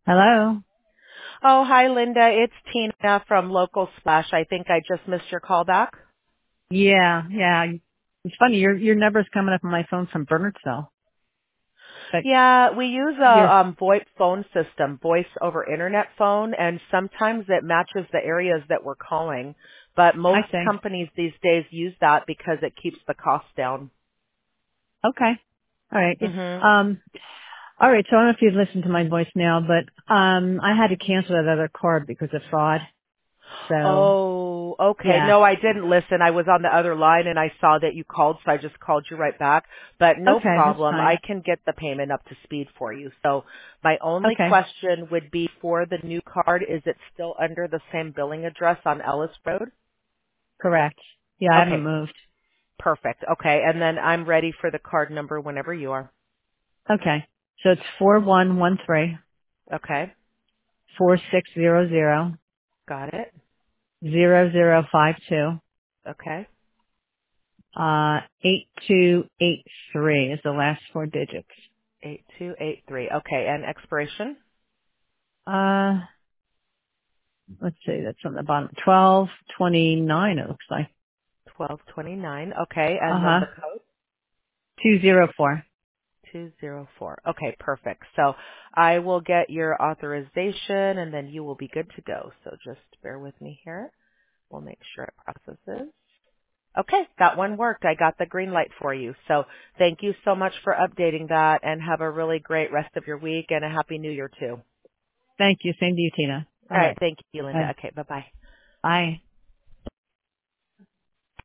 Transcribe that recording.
Hello? Oh, hi, Linda. It's Tina from Local Splash. I think I just missed your call back. Yeah. It's funny, your number's coming up on my phone from Bernardsville. But Yeah, we use a you're, VoIP phone system, voice over internet phone, and sometimes it matches the areas that we're calling. But I most see. companies these days use that because it keeps the cost down. Okay. All right. Mhm. All right, so I don't know if you've listened to my voicemail, but I had to cancel that other card because of fraud. So, Oh, okay. yeah. No, I didn't listen. I was on the other line and I saw that you called, so I just called you right back. But no Okay, that's problem. I fine. can get the payment up to speed for you. So my only Okay. question would be for the new card, is it still under the same billing address on Ellis Road? Correct. Yeah, I haven't Okay, moved. perfect. Okay, and then I'm ready for the card number whenever you are. Okay. So it's 4113 Okay, 4600 got it. 0052 Okay, 8283 is the last four digits. 8283. Okay, and expiration? Uh, let's see, that's on the bottom. 1229 it looks like. 1229. Okay, and then Uh-huh. the code? 204. 204. Okay, perfect. So I will get your authorization and then you will be good to go. So just bear with me here. We'll make sure it processes. Okay, that one worked. I got the green light for you. So thank you so much for updating that and have a really great rest of your week and a happy new year too. Thank you. Same to you, Tina. All All right, right. thank you, Linda. Bye. Okay, bye-bye. Bye.